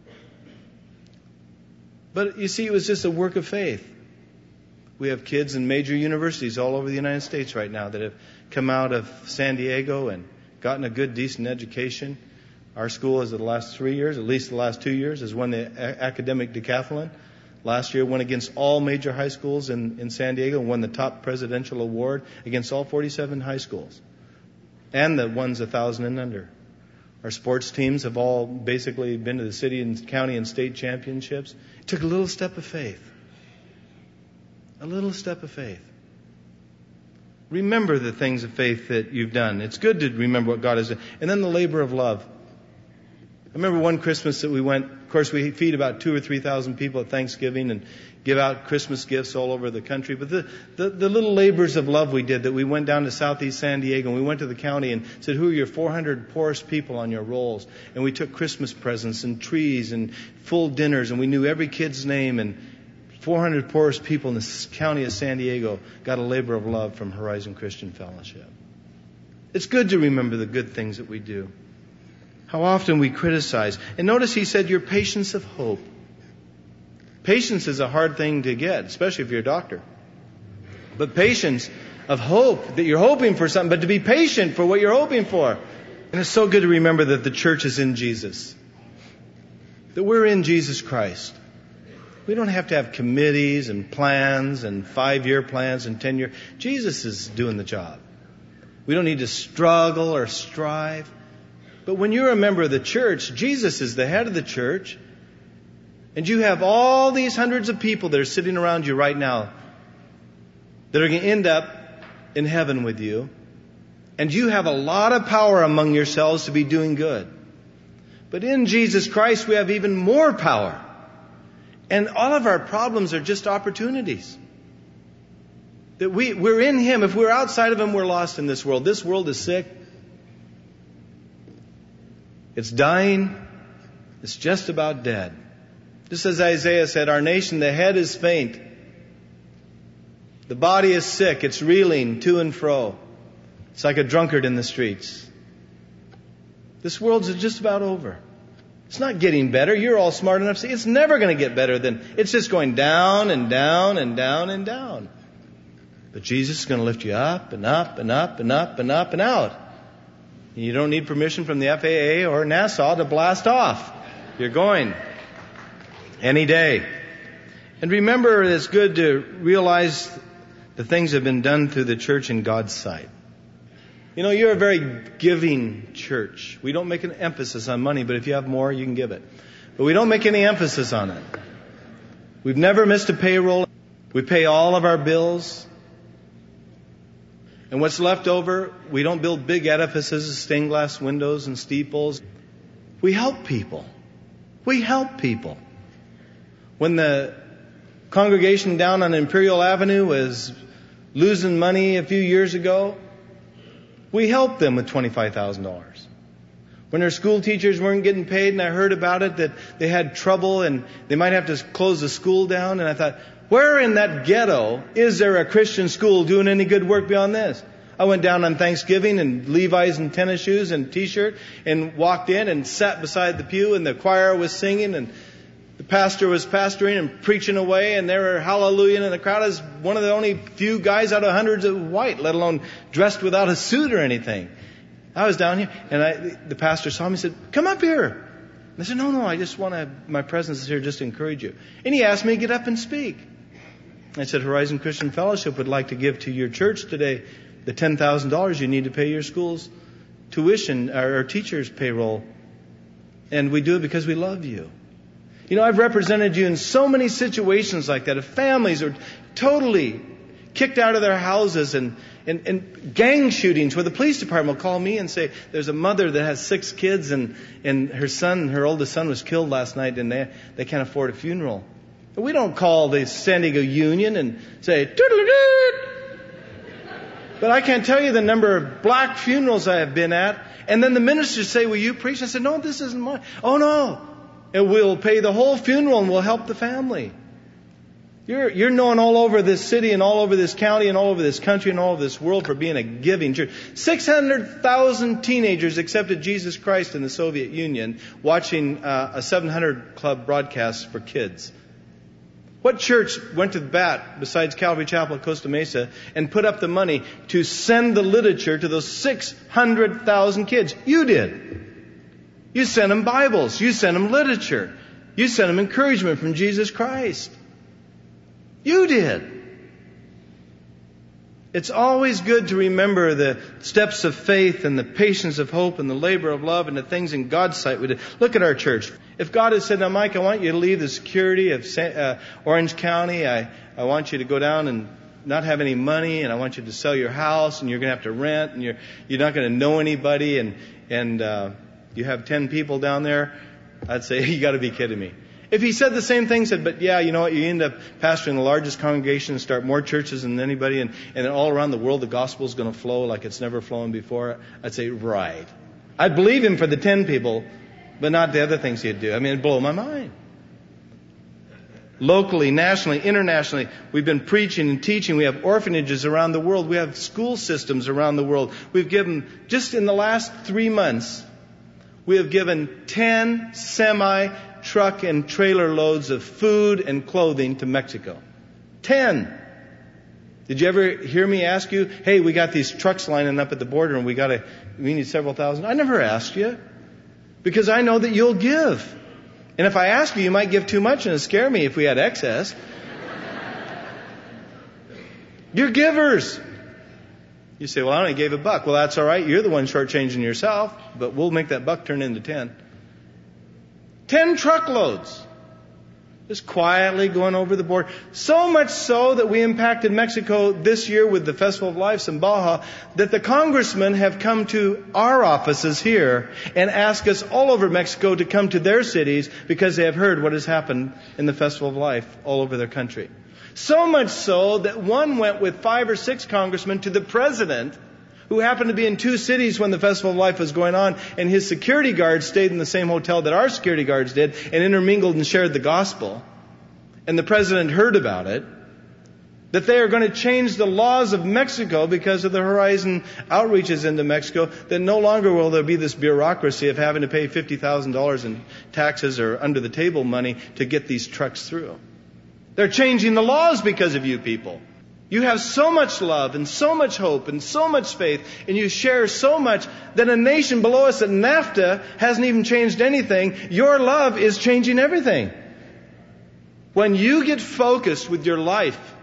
But you see, it was just a work of faith. We have kids in major universities all over the United States right now that have come out of San Diego and gotten a good, decent education. Our school has, the last three years, at least the last two years, has won the a- academic decathlon. Last year went against all major high schools in, in San Diego and won the top presidential award against all forty-seven high schools. And the ones a thousand and under. Our sports teams have all basically been to the city and county and state championships. It took a little step of faith. A little step of faith. Remember the things of faith that you've done. It's good to remember what God has done. And then the labor of love. I remember one Christmas that we went, of course we feed about two or three thousand people at Thanksgiving and give out Christmas gifts all over the country. But the, the, the little labors of love we did, that we went down to Southeast San Diego and we went to the county and said, who are your four hundred poorest people on your rolls? And we took Christmas presents and trees and full dinners, and we knew every kid's name, and four hundred poorest people in the county of San Diego got a labor of love from Horizon Christian Fellowship. It's good to remember the good things that we do. How often we criticize. And notice he said, your patience of hope. Patience is a hard thing to get, especially if you're a doctor. But patience of hope, that you're hoping for something, but to be patient for what you're hoping for. And it's so good to remember that the church is in Jesus. That we're in Jesus Christ. We don't have to have committees and plans and five-year plans and ten-year. Jesus is doing the job. We don't need to struggle or strive. But when you're a member of the church, Jesus is the head of the church. And you have all these hundreds of people that are sitting around you right now that are going to end up in heaven with you. And you have a lot of power among yourselves to be doing good. But in Jesus Christ, we have even more power. And all of our problems are just opportunities. That we, we're in Him. If we're outside of Him, we're lost in this world. This world is sick. It's dying. It's just about dead. Just as Isaiah said, our nation, the head is faint. The body is sick. It's reeling to and fro. It's like a drunkard in the streets. This world's just about over. It's not getting better. You're all smart enough to see it's never going to get better than it's just going down and down and down and down. But Jesus is going to lift you up and up and up and up and up and out. And you don't need permission from the F A A or NASA to blast off. You're going any day. And remember, it's good to realize the things that have been done through the church in God's sight. You know, you're a very giving church. We don't make an emphasis on money, but if you have more, you can give it. But we don't make any emphasis on it. We've never missed a payroll. We pay all of our bills. And what's left over, we don't build big edifices, stained glass windows and steeples. We help people. We help people. When the congregation down on Imperial Avenue was losing money a few years ago, we helped them with twenty-five thousand dollars. When their school teachers weren't getting paid and I heard about it, that they had trouble and they might have to close the school down, and I thought, where in that ghetto is there a Christian school doing any good work beyond this? I went down on Thanksgiving in Levi's and tennis shoes and t-shirt and walked in and sat beside the pew, and the choir was singing and the pastor was pastoring and preaching away, and they were hallelujah, and the crowd is one of the only few guys out of hundreds of white, let alone dressed without a suit or anything. I was down here, and I, the pastor saw me and said, "Come up here." And I said, "No, no, I just want to, my presence is here just to encourage you." And he asked me to get up and speak. I said, Horizon Christian Fellowship would like to give to your church today the ten thousand dollars you need to pay your school's tuition, our teacher's payroll. And we do it because we love you. You know, I've represented you in so many situations like that. If families are totally kicked out of their houses, and, and, and gang shootings where the police department will call me and say, there's a mother that has six kids and, and her son, her oldest son was killed last night, and they, they can't afford a funeral. We don't call the San Diego Union and say, "Toodle-doot." But I can't tell you the number of black funerals I have been at. And then the ministers say, "Will you preach?" I said, "No, this isn't mine." "Oh, no. And we'll pay the whole funeral and we'll help the family." You're, you're known all over this city and all over this county and all over this country and all over this world for being a giving church. six hundred thousand teenagers accepted Jesus Christ in the Soviet Union watching uh, a seven hundred Club broadcast for kids. What church went to the bat besides Calvary Chapel at Costa Mesa and put up the money to send the literature to those six hundred thousand kids? You did. You sent them Bibles. You sent them literature. You sent them encouragement from Jesus Christ. You did. It's always good to remember the steps of faith and the patience of hope and the labor of love and the things in God's sight we did. Look at our church. If God has said, "Now, Mike, I want you to leave the security of uh, Orange County. I, I want you to go down and not have any money, and I want you to sell your house, and you're going to have to rent, and you're you're not going to know anybody, and and uh, you have ten people down there," I'd say, "You got to be kidding me." If he said the same thing, said, "But yeah, you know what, you end up pastoring the largest congregation and start more churches than anybody, and, and all around the world the gospel is going to flow like it's never flown before," I'd say, right. I'd believe him for the ten people, but not the other things he'd do. I mean, it'd blow my mind. Locally, nationally, internationally, we've been preaching and teaching. We have orphanages around the world. We have school systems around the world. We've given, just in the last three months, we have given ten semi truck and trailer loads of food and clothing to Mexico. Ten. Did you ever hear me ask you, "Hey, we got these trucks lining up at the border and we got to, we need several thousand"? I never asked you, because I know that you'll give. And if I ask you, you might give too much and it'd scare me if we had excess. You're givers. You say, "Well, I only gave a buck." Well, that's all right. You're the one shortchanging yourself, but we'll make that buck turn into ten. Ten truckloads. Just quietly going over the border. So much so that we impacted Mexico this year with the Festival of Lights in Baja, that the congressmen have come to our offices here and asked us all over Mexico to come to their cities because they have heard what has happened in the Festival of Life all over their country. So much so that one went with five or six congressmen to the president, who happened to be in two cities when the Festival of Life was going on, and his security guards stayed in the same hotel that our security guards did and intermingled and shared the gospel. And the president heard about it, that they are going to change the laws of Mexico because of the Horizon outreaches into Mexico, that no longer will there be this bureaucracy of having to pay fifty thousand dollars in taxes or under-the-table money to get these trucks through. They're changing the laws because of you people. You have so much love and so much hope and so much faith, and you share so much that a nation below us at NAFTA hasn't even changed anything. Your love is changing everything. When you get focused with your life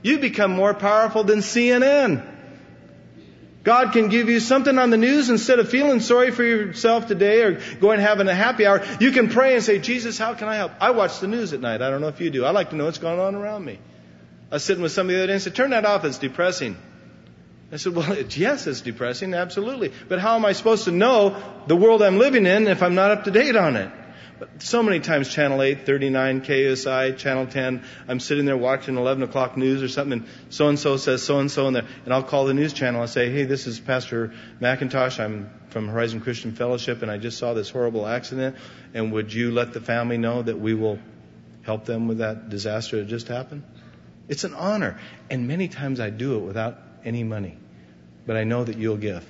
You become more powerful than C N N. God can give you something on the news instead of feeling sorry for yourself today or going and having a happy hour. You can pray and say, Jesus, how can I help? I watch the news at night. I don't know if you do. I like to know what's going on around me. I was sitting with somebody the other day and said, turn that off. It's depressing. I said, well, it's, yes, it's depressing. Absolutely. But how am I supposed to know the world I'm living in if I'm not up to date on it? But so many times, Channel eight, thirty-nine, K S I, Channel ten, I'm sitting there watching eleven o'clock news or something, and so-and-so says so-and-so, and, and I'll call the news channel and say, hey, this is Pastor McIntosh. I'm from Horizon Christian Fellowship, and I just saw this horrible accident, and would you let the family know that we will help them with that disaster that just happened? It's an honor, and many times I do it without any money, but I know that you'll give.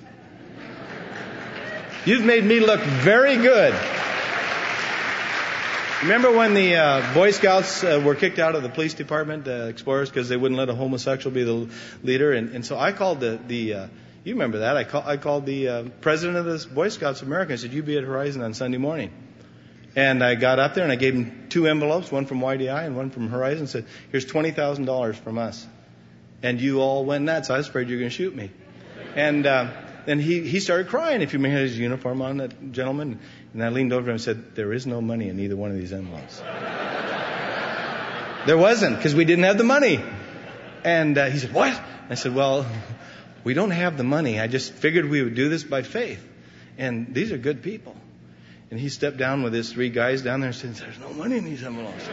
You've made me look very good. Remember when the uh, Boy Scouts uh, were kicked out of the police department, uh, Explorers, because they wouldn't let a homosexual be the leader? And, and so I called the, the uh, you remember that, I, call, I called the uh, president of the Boy Scouts of America and said, you be at Horizon on Sunday morning. And I got up there and I gave him two envelopes, one from Y D I and one from Horizon, and said, here's twenty thousand dollars from us. And you all went nuts. I was afraid you were going to shoot me. And uh, then he, he started crying. If you may have his uniform on, that gentleman. And I leaned over to him and said, there is no money in either one of these envelopes. There wasn't, because we didn't have the money. And uh, he said, what? I said, well, we don't have the money. I just figured we would do this by faith. And these are good people. And he stepped down with his three guys down there and said, there's no money in these envelopes.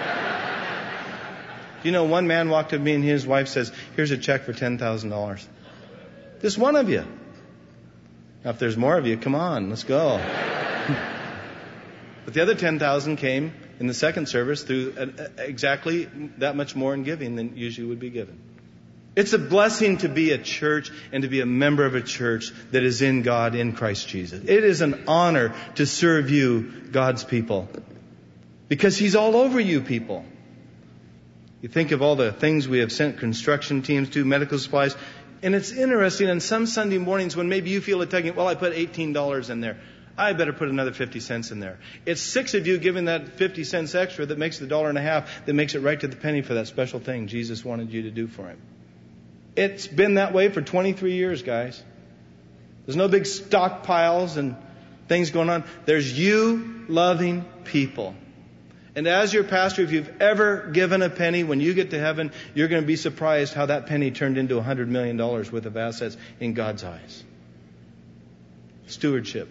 You know, one man walked up to me and his wife says, here's a check for ten thousand dollars. Just one of you. Now, if there's more of you, come on, let's go. But the other ten thousand came in the second service through exactly that much more in giving than usually would be given. It's a blessing to be a church and to be a member of a church that is in God, in Christ Jesus. It is an honor to serve you, God's people, because He's all over you people. You think of all the things we have sent construction teams to, medical supplies, and it's interesting on some Sunday mornings when maybe you feel a tugging, well, I put eighteen dollars in there. I better put another fifty cents in there. It's six of you giving that fifty cents extra that makes the dollar and a half, that makes it right to the penny for that special thing Jesus wanted you to do for Him. It's been that way for twenty-three years, guys. There's no big stockpiles and things going on. There's you loving people. And as your pastor, if you've ever given a penny, when you get to heaven, you're going to be surprised how that penny turned into one hundred million dollars worth of assets in God's eyes. Stewardship.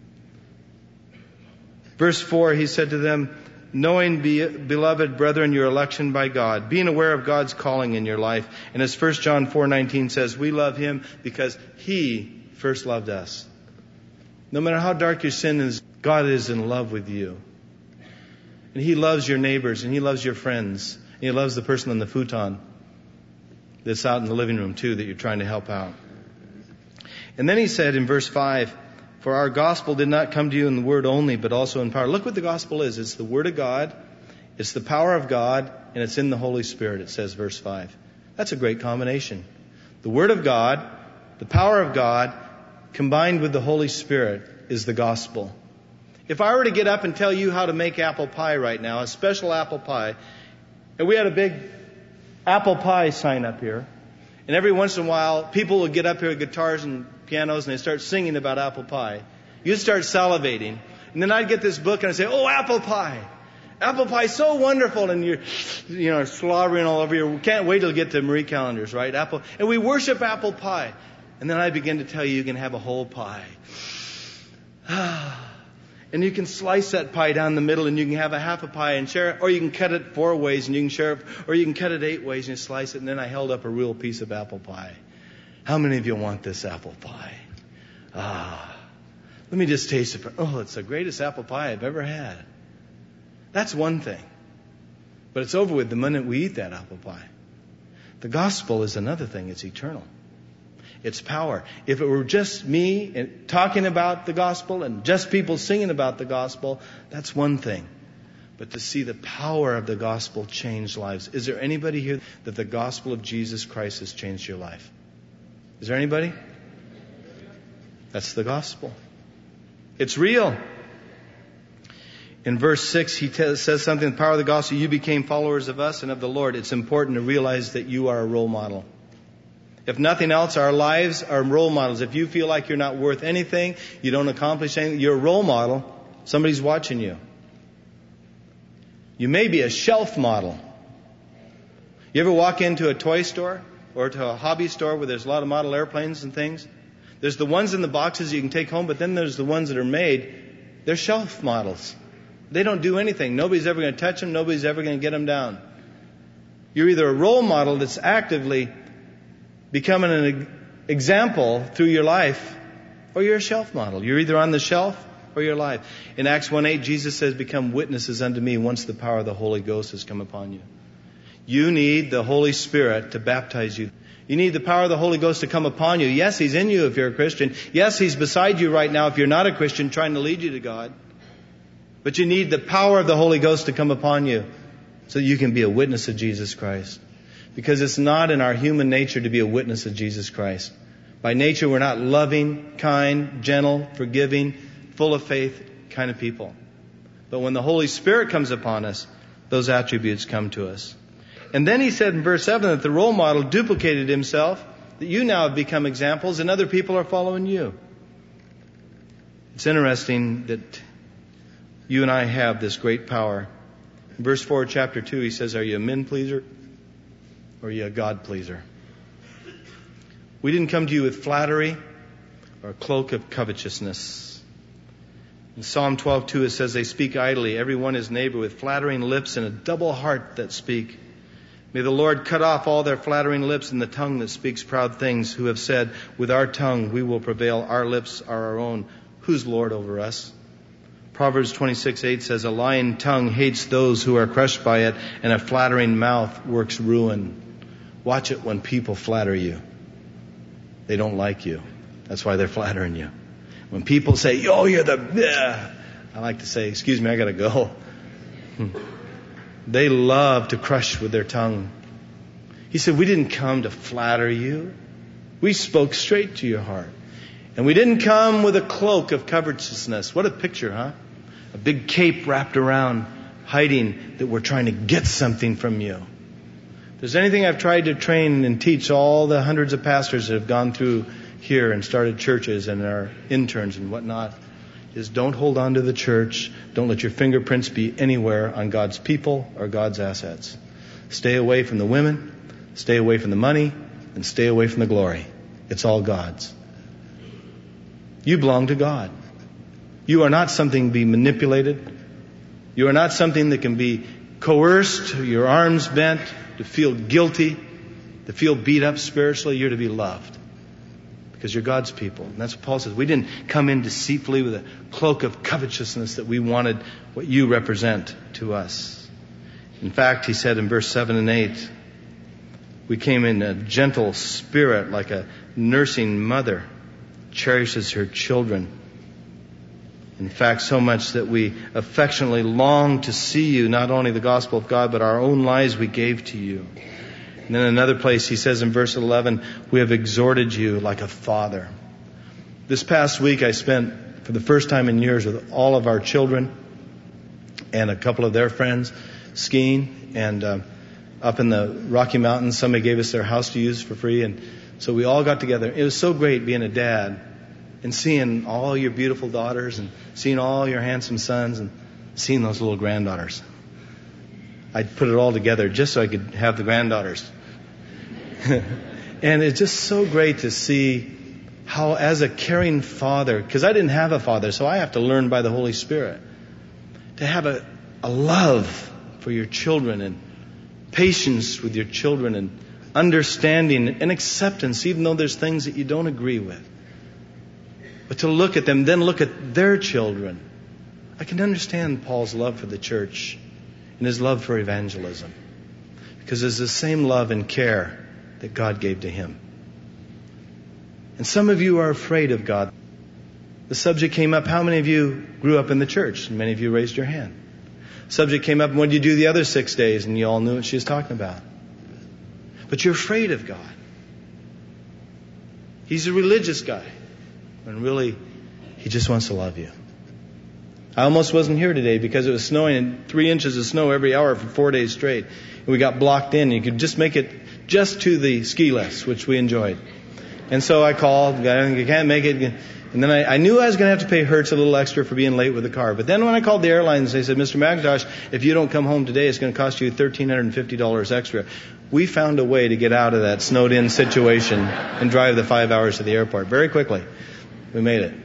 Verse four, he said to them, knowing, be, beloved brethren, your election by God, being aware of God's calling in your life. And as First John four nineteen says, we love Him because He first loved us. No matter how dark your sin is, God is in love with you. And He loves your neighbors, and He loves your friends. And He loves the person on the futon that's out in the living room too, that you're trying to help out. And then he said in verse five, for our gospel did not come to you in the word only, but also in power. Look what the gospel is. It's the word of God, it's the power of God, and it's in the Holy Spirit, it says, verse five. That's a great combination. The word of God, the power of God, combined with the Holy Spirit is the gospel. If I were to get up and tell you how to make apple pie right now, a special apple pie, and we had a big apple pie sign up here, and every once in a while, people would get up here with guitars and pianos and they start singing about apple pie. You'd start salivating. And then I'd get this book and I'd say, oh, apple pie. Apple pie is so wonderful. And you're, you know, slobbering all over your, can't wait till you get to Marie Callender's, right? Apple. And we worship apple pie. And then I begin to tell you, you can have a whole pie. And you can slice that pie down the middle and you can have a half a pie and share it. Or you can cut it four ways and you can share it. Or you can cut it eight ways and you slice it. And then I held up a real piece of apple pie. How many of you want this apple pie? Ah, let me just taste it. For, oh, it's the greatest apple pie I've ever had. That's one thing. But it's over with the minute we eat that apple pie. The gospel is another thing. It's eternal. It's power. If it were just me talking about the gospel and just people singing about the gospel, that's one thing. But to see the power of the gospel change lives. Is there anybody here that the gospel of Jesus Christ has changed your life? Is there anybody? That's the gospel. It's real. In verse six, he t- says something, the power of the gospel, you became followers of us and of the Lord. It's important to realize that you are a role model. If nothing else, our lives are role models. If you feel like you're not worth anything, you don't accomplish anything, you're a role model. Somebody's watching you. You may be a shelf model. You ever walk into a toy store or to a hobby store where there's a lot of model airplanes and things? There's the ones in the boxes you can take home, but then there's the ones that are made. They're shelf models. They don't do anything. Nobody's ever going to touch them. Nobody's ever going to get them down. You're either a role model that's actively becoming an example through your life, or you're a shelf model. You're either on the shelf or you're alive. In Acts one eight, Jesus says, become witnesses unto me once the power of the Holy Ghost has come upon you. You need the Holy Spirit to baptize you. You need the power of the Holy Ghost to come upon you. Yes, He's in you if you're a Christian. Yes, He's beside you right now if you're not a Christian, trying to lead you to God. But you need the power of the Holy Ghost to come upon you so that you can be a witness of Jesus Christ. Because it's not in our human nature to be a witness of Jesus Christ. By nature, we're not loving, kind, gentle, forgiving, full of faith kind of people. But when the Holy Spirit comes upon us, those attributes come to us. And then he said in verse seven that the role model duplicated himself, that you now have become examples and other people are following you. It's interesting that you and I have this great power. In verse four, chapter two, he says, are you a men pleaser or are you a God pleaser? We didn't come to you with flattery or a cloak of covetousness. In Psalm twelve two, it says, they speak idly, every one his neighbor, with flattering lips and a double heart that speak. May the Lord cut off all their flattering lips and the tongue that speaks proud things, who have said, with our tongue we will prevail, our lips are our own. Who's Lord over us? Proverbs twenty-six eight says, a lying tongue hates those who are crushed by it, and a flattering mouth works ruin. Watch it when people flatter you. They don't like you. That's why they're flattering you. When people say, oh, you're the... Bleh, I like to say, excuse me, I got to go. They love to crush with their tongue. He said, we didn't come to flatter you. We spoke straight to your heart. And we didn't come with a cloak of covetousness. What a picture, huh? A big cape wrapped around, hiding that we're trying to get something from you. If there's anything I've tried to train and teach all the hundreds of pastors that have gone through here and started churches and are interns and whatnot, is don't hold on to the church. Don't let your fingerprints be anywhere on God's people or God's assets. Stay away from the women, stay away from the money, and stay away from the glory. It's all God's. You belong to God. You are not something to be manipulated. You are not something that can be coerced, your arms bent, to feel guilty, to feel beat up spiritually. You're to be loved. Because you're God's people. And that's what Paul says. We didn't come in deceitfully with a cloak of covetousness that we wanted what you represent to us. In fact, he said in verse seven and eight, we came in a gentle spirit like a nursing mother cherishes her children. In fact, so much that we affectionately long to see you, not only the gospel of God, but our own lives we gave to you. And then another place he says in verse eleven, we have exhorted you like a father. This past week I spent for the first time in years with all of our children and a couple of their friends skiing, and uh, up in the Rocky Mountains. Somebody gave us their house to use for free, and so we all got together. It was so great being a dad and seeing all your beautiful daughters and seeing all your handsome sons and seeing those little granddaughters. I'd put it all together just so I could have the granddaughters. And it's just so great to see how, as a caring father, because I didn't have a father, so I have to learn by the Holy Spirit, to have a, a love for your children and patience with your children and understanding and acceptance, even though there's things that you don't agree with. But to look at them, then look at their children. I can understand Paul's love for the church and his love for evangelism, because it's the same love and care that God gave to him. And some of you are afraid of God. The subject came up, how many of you grew up in the church? And many of you raised your hand. Subject came up, what did you do the other six days? And you all knew what she was talking about. But you're afraid of God. He's a religious guy, when really He just wants to love you. I almost wasn't here today because it was snowing and three inches of snow every hour for four days straight. And we got blocked in. You could just make it just to the ski lifts, which we enjoyed. And so I called, I can't make it. And then I, I knew I was going to have to pay Hertz a little extra for being late with the car. But then when I called the airlines, they said, Mister McIntosh, if you don't come home today, it's going to cost you one thousand three hundred fifty dollars extra. We found a way to get out of that snowed-in situation and drive the five hours to the airport very quickly. We made it.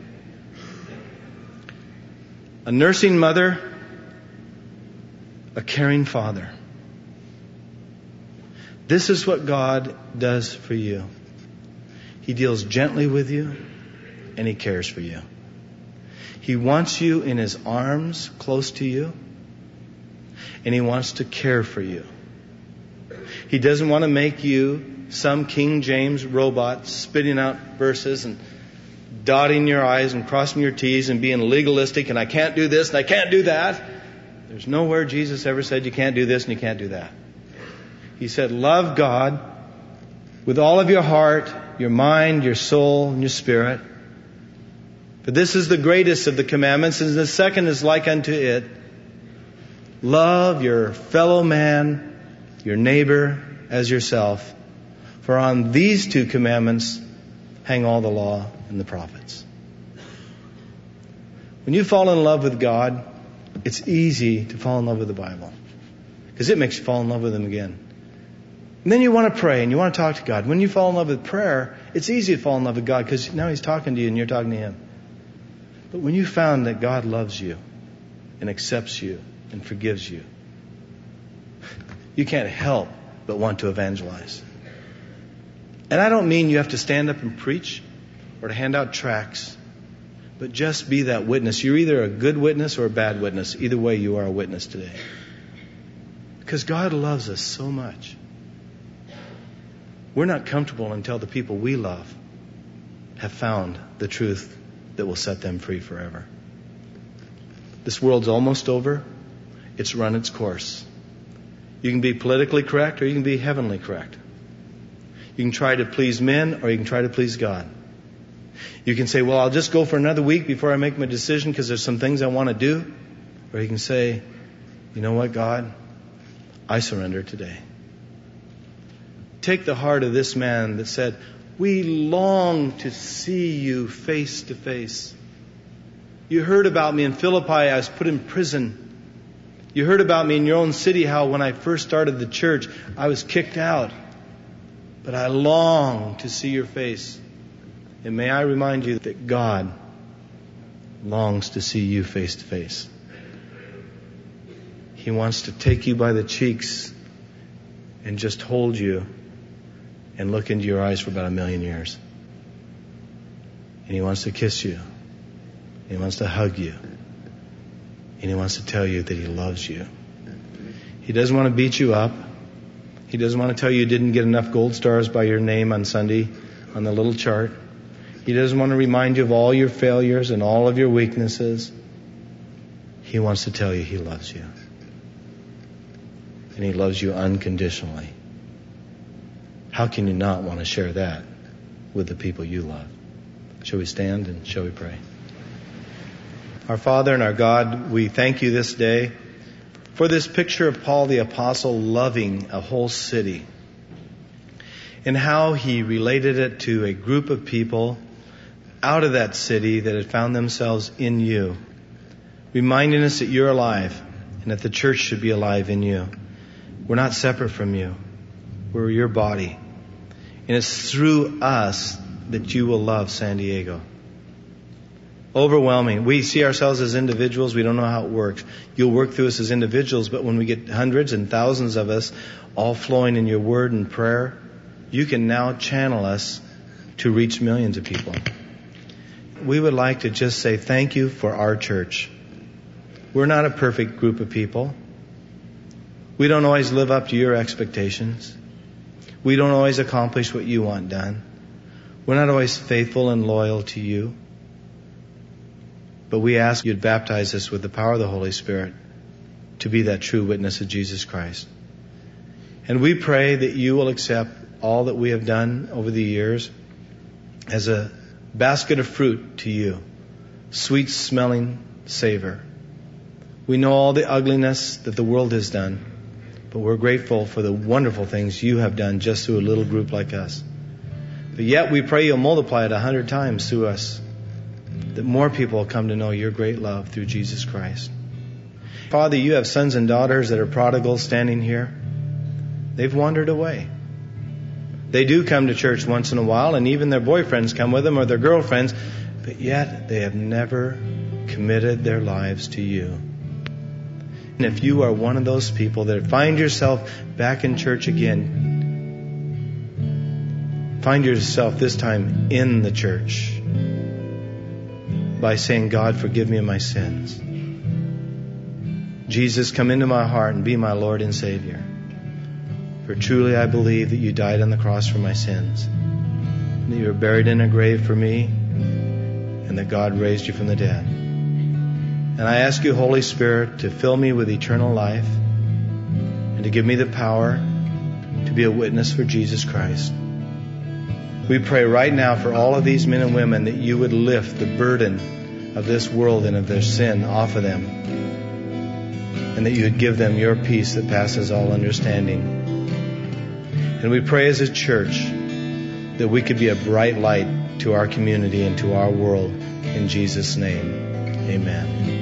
A nursing mother, a caring father. This is what God does for you. He deals gently with you, and He cares for you. He wants you in His arms, close to you, and He wants to care for you. He doesn't want to make you some King James robot spitting out verses and dotting your I's and crossing your T's and being legalistic and I can't do this and I can't do that. There's nowhere Jesus ever said you can't do this and you can't do that. He said, love God with all of your heart, your mind, your soul, and your spirit. For this is the greatest of the commandments, and the second is like unto it. Love your fellow man, your neighbor, as yourself. For on these two commandments hang all the law and the prophets. When you fall in love with God, it's easy to fall in love with the Bible, because it makes you fall in love with Him again. And then you want to pray and you want to talk to God. When you fall in love with prayer, it's easy to fall in love with God because now He's talking to you and you're talking to Him. But when you found that God loves you and accepts you and forgives you, you can't help but want to evangelize. And I don't mean you have to stand up and preach or to hand out tracts, but just be that witness. You're either a good witness or a bad witness. Either way, you are a witness today. Because God loves us so much. We're not comfortable until the people we love have found the truth that will set them free forever. This world's almost over. It's run its course. You can be politically correct or you can be heavenly correct. You can try to please men or you can try to please God. You can say, well, I'll just go for another week before I make my decision because there's some things I want to do. Or you can say, you know what, God? I surrender today. Take the heart of this man that said, we long to see you face to face. You heard about me in Philippi, I was put in prison. You heard about me in your own city, how when I first started the church, I was kicked out. But I long to see your face. And may I remind you that God longs to see you face to face. He wants to take you by the cheeks and just hold you and look into your eyes for about a million years. And He wants to kiss you. He wants to hug you. And He wants to tell you that He loves you. He doesn't want to beat you up. He doesn't want to tell you you didn't get enough gold stars by your name on Sunday on the little chart. He doesn't want to remind you of all your failures and all of your weaknesses. He wants to tell you He loves you. And He loves you unconditionally. How can you not want to share that with the people you love? Shall we stand and shall we pray? Our Father and our God, we thank you this day for this picture of Paul the Apostle loving a whole city and how he related it to a group of people out of that city that had found themselves in you, reminding us that you're alive and that the church should be alive in you. We're not separate from you. We're your body. And it's through us that you will love San Diego. Overwhelming. We see ourselves as individuals. We don't know how it works. You'll work through us as individuals, but when we get hundreds and thousands of us all flowing in your word and prayer, you can now channel us to reach millions of people. We would like to just say thank you for our church. We're not a perfect group of people. We don't always live up to your expectations. We don't always accomplish what you want done. We're not always faithful and loyal to you. But we ask you to baptize us with the power of the Holy Spirit to be that true witness of Jesus Christ. And we pray that you will accept all that we have done over the years as a basket of fruit to you, sweet smelling savor. We know all the ugliness that the world has done, but we're grateful for the wonderful things you have done just through a little group like us. But yet we pray you'll multiply it a hundred times through us, that more people will come to know your great love through Jesus Christ. Father, you have sons and daughters that are prodigals standing here. They've wandered away. They do come to church once in a while, and even their boyfriends come with them or their girlfriends, but yet they have never committed their lives to you. And if you are one of those people that find yourself back in church again, find yourself this time in the church by saying, God, forgive me of my sins. Jesus, come into my heart and be my Lord and Savior. For truly I believe that you died on the cross for my sins, and that you were buried in a grave for me, and that God raised you from the dead. And I ask you, Holy Spirit, to fill me with eternal life and to give me the power to be a witness for Jesus Christ. We pray right now for all of these men and women that you would lift the burden of this world and of their sin off of them, and that you would give them your peace that passes all understanding. And we pray as a church that we could be a bright light to our community and to our world. In Jesus' name, amen.